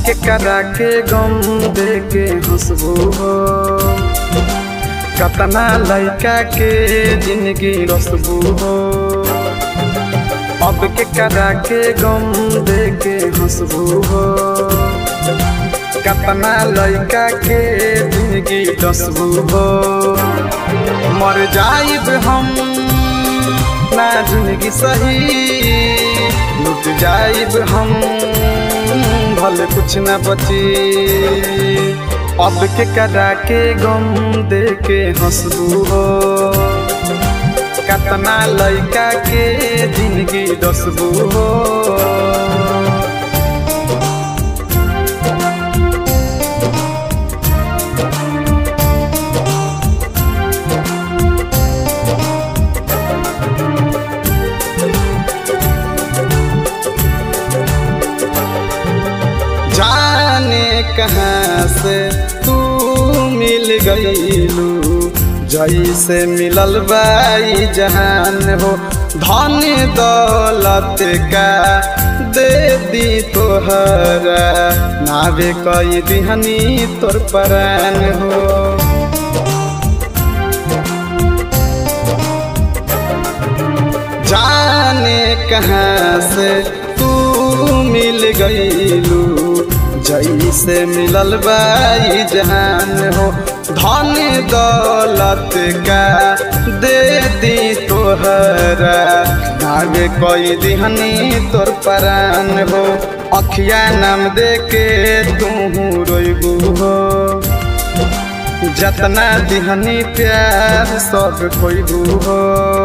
के करा के गम दे के हंसबू हो, कतना लड़का के जिंदगी रसबू हो। अब के करा के गम दे के हंसबू हो, कतना लड़का के जिंदगी रसबू हो। मर जाइब हम ना जिंदगी सही, लुट जाइब हम भले कुछ न बची। अब के करा के गम दे के हंसबू हो, कतना लड़का के जिंदगी रसबू हो। जाने कहाँ से तू मिल गईलू, जैसे मिलल बाई जहान हो। धन दौलत का दे दी तोहरा, नावे कई दिहनी तोर परान हो। जाने कहाँ से तू मिल गईलू, जैसे मिलल बाई जहान हो। धन दौलत का दे दी तोहरा, नावे कोई दिहनी तोर परान हो। अखिया नाम दे के तू रोइबू हो, जतना दिहनी प्यार सब खोइबू हो।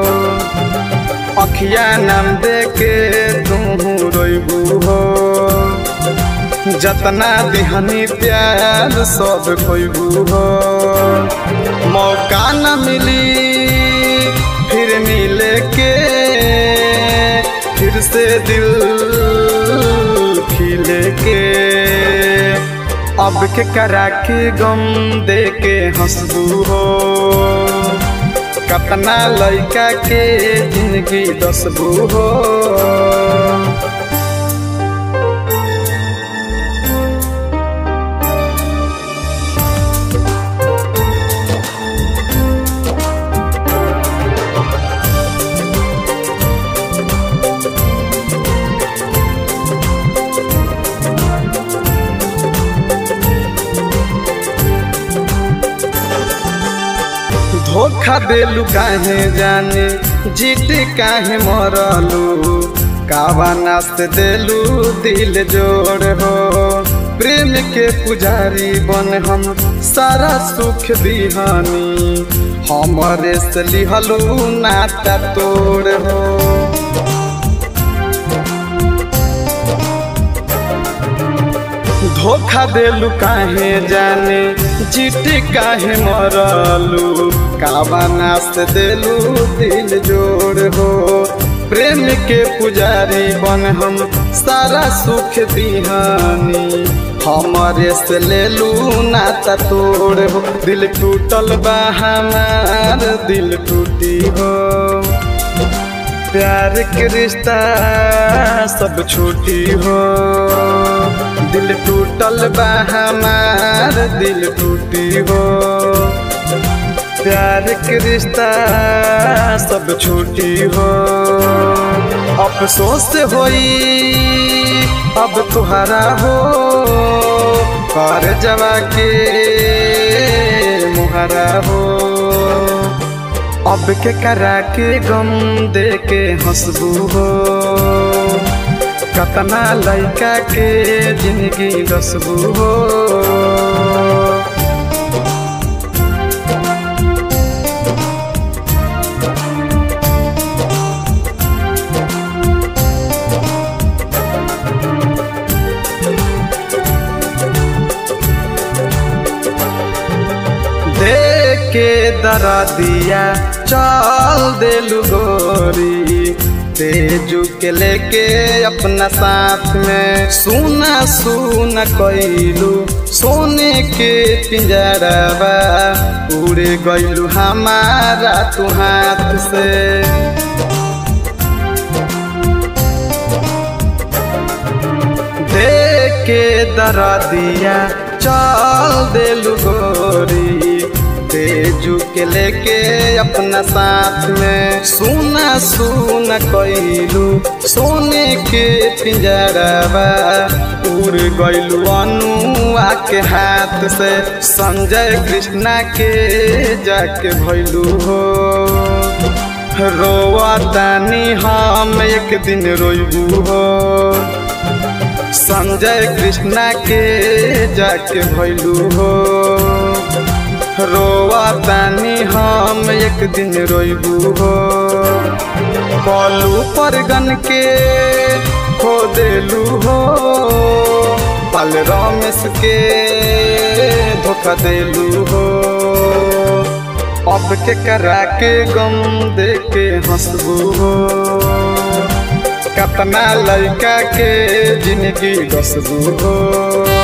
अखिया नाम दे के तू रोइबू हो, जतना दिहनी प्यार सब खोइबू हो। मौका न मिली फिर मिले के, फिर से दिल खिले के। अब के करा के गम दे के हंसबू हो, कतना लड़का के जिंदगी दसबू हो। धोखा देलू काहे जाने, जीत काहे मरलू, कावाना से देलू दिल जोड़ हो। प्रेम के पुजारी बन हम सारा सुख दिहानी, हमरे से लिहलू नाता तोड़ हो। धोखा देलू काहे जाने, जीत काहे मरलू, कावाना से देलू दिल जोड़ हो। प्रेम के पुजारी बन हम सारा सुख दिहानी, हमरे से लेलू नाता तोड़ हो। दिल टूटल बा हमार दिल टूटी हो, प्यार के रिश्ता सब छूटी हो। दिल टूटल बा हमार दिल टूटी हो, प्यार के रिश्ता सब छूटी हो। अफसोस होई अब तुहरा हो, कर जवा के मुहरा हो। अब के करा के गम दे के हंसबू हो, कतना लड़का के जिंदगी रसबू हो। देख के दरा दिया चल देलू गोरी, तेजू के लेके अपना साथ में। सुना सुना कैलू सोने के पिंजरवा, उड़े गईलू हमारा तू हाथ से। देख के दरदिया चल देलू गोरी, तेजू के लेके अपना साथ में सुना सुना कैलू सोने के पिंजरवा, उड़ गइलू अनुआ के हाथ से संजय कृष्णा के जाके भइलू हो। रोवतानी हम एक दिन रोइबू हो, संजय कृष्णा के जाके भइलू हो। रोवतानी हम एक दिन रोइबू हो। पलू परगन के खो देलू हो, पल रमेश के धोखा देलू हो। अब के करा के गम दे के हंसबू हो, कतना लड़का के जिंदगी गसबू हो।